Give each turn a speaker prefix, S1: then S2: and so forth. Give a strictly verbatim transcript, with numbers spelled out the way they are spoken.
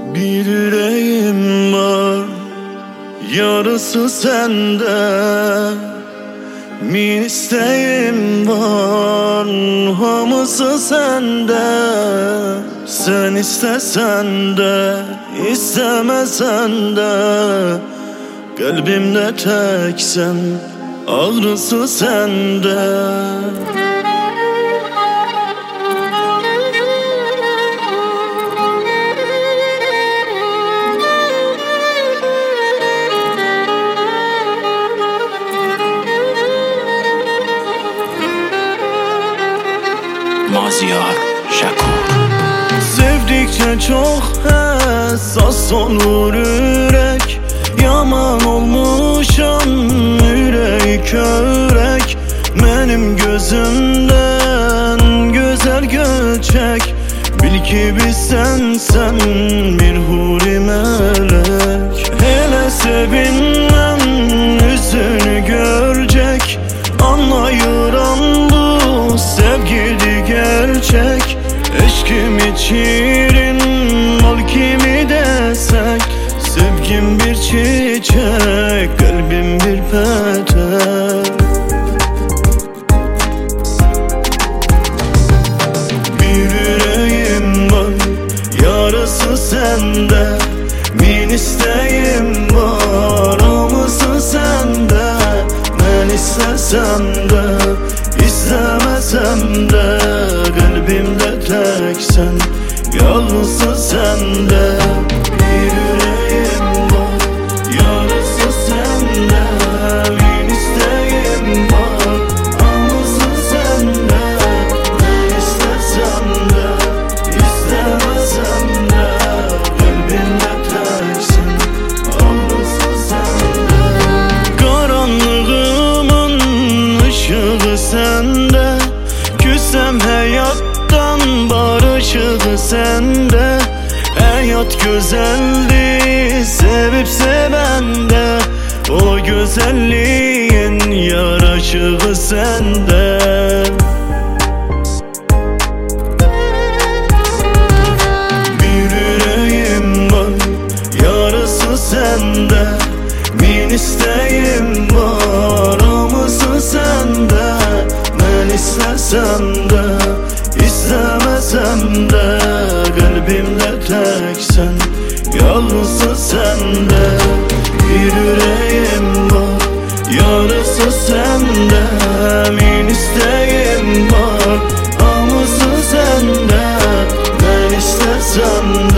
S1: Bir yüreğim var, yarısı sende. Min isteğim var, hamısı sende. Sen istesen de, istemesen de, kalbimde tek sen, ağrısı sende.
S2: Maziyar Şakur.
S1: Sevdikçe çok hassas olur yürek. Yaman olmuşam, yüreği körek. Benim gözümden güzel göçek. Bil ki biz sensen bir huri melek. Hele sevinmem yüzünü görecek. Anlayıram bu sevgili gerçek. Eşkim içirin mal kimi desek. Sevgim bir çiçek, kalbim bir petek. Bir yüreğim var, yarısı sende. Min isteğim var, hamısı sende. Ben istesem de, istemesem de, kalbimde tek sen, yalnızsın sende. Bir yüreğim var, yarısı sende. Min isteğim var, hamısı sende. Ben istesem de, istemesem de, kalbimde tek sen, yalnızsın sende. Karanlığımın ışığı sende. Küsem hayattan barışığı sende. Hayat güzeldi, sevip sevende. O güzelliğin yaraşığı sende. Bir yüreğim var, yarısı sende. Min isteğim var, hamısı sende. Ben istesem de, istemesem de, kalbimde tek sen, yalnızsın sende. Bir yüreğim var, yarısı sende. Min isteğim var, hamısı sende. Ben istesem de,